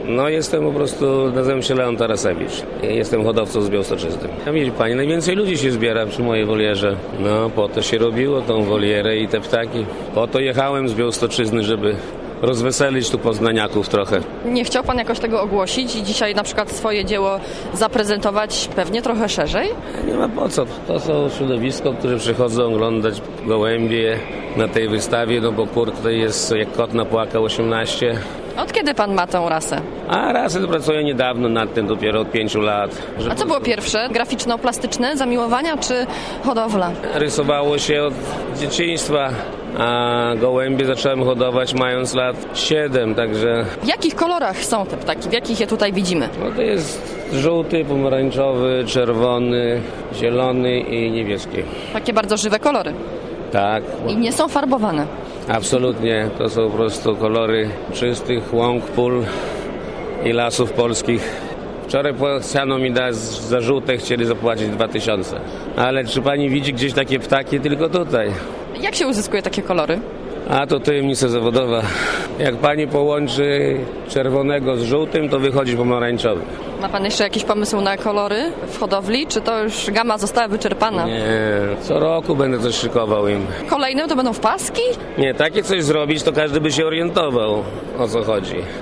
No jestem po prostu, nazywam się Leon Tarasewicz. Jestem hodowcą z Białstoczyzny. A widzi pani, najwięcej ludzi się zbiera przy mojej wolierze. No po to się robiło tą wolierę i te ptaki. Po to jechałem z Białstoczyzny, żeby rozweselić tu poznaniaków trochę. Nie chciał pan jakoś tego ogłosić i dzisiaj na przykład swoje dzieło zaprezentować pewnie trochę szerzej? Nie ma po co. To są środowisko, które przychodzą oglądać gołębie na tej wystawie, no bo tutaj jest jak kot napłakał 18. Od kiedy pan ma tę rasę? A rasy pracuję niedawno nad tym, dopiero od 5 lat. A co było pierwsze? Graficzno-plastyczne zamiłowania czy hodowla? Rysowało się od dzieciństwa, a gołębie zacząłem hodować mając lat 7, także... W jakich kolorach są te ptaki? W jakich je tutaj widzimy? No to jest żółty, pomarańczowy, czerwony, zielony i niebieski. Takie bardzo żywe kolory. Tak. I nie są farbowane. Absolutnie. To są po prostu kolory czystych łąk, pól i lasów polskich. Wczoraj chciano mi dać za żółte, chcieli zapłacić 2000. Ale czy pani widzi gdzieś takie ptaki? Tylko tutaj. Jak się uzyskuje takie kolory? A to tajemnica zawodowa. Jak pani połączy czerwonego z żółtym, to wychodzi pomarańczowy. Ma pan jeszcze jakiś pomysł na kolory w hodowli? Czy to już gama została wyczerpana? Nie, co roku będę coś szykował im. Kolejne to będą wpaski? Nie, takie coś zrobić, to każdy by się orientował, o co chodzi.